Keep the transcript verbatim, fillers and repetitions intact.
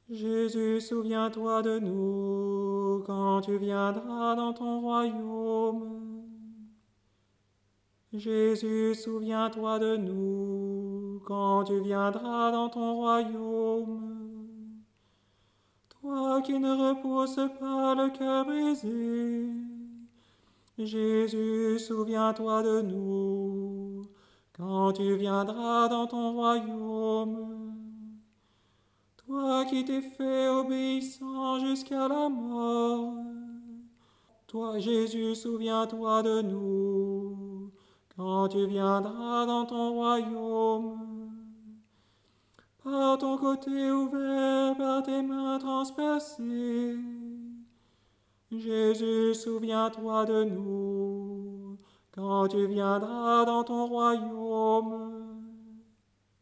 Jésus, souviens-toi de nous quand tu viendras dans ton royaume. Jésus, souviens-toi de nous quand tu viendras dans ton royaume. Toi qui ne repousses pas le cœur brisé, Jésus, souviens-toi de nous quand tu viendras dans ton royaume. Toi qui t'es fait obéissant jusqu'à la mort, toi, Jésus, souviens-toi de nous quand tu viendras dans ton royaume. Par ton côté ouvert, par tes mains transpercées, Jésus, souviens-toi de nous quand tu viendras dans ton royaume.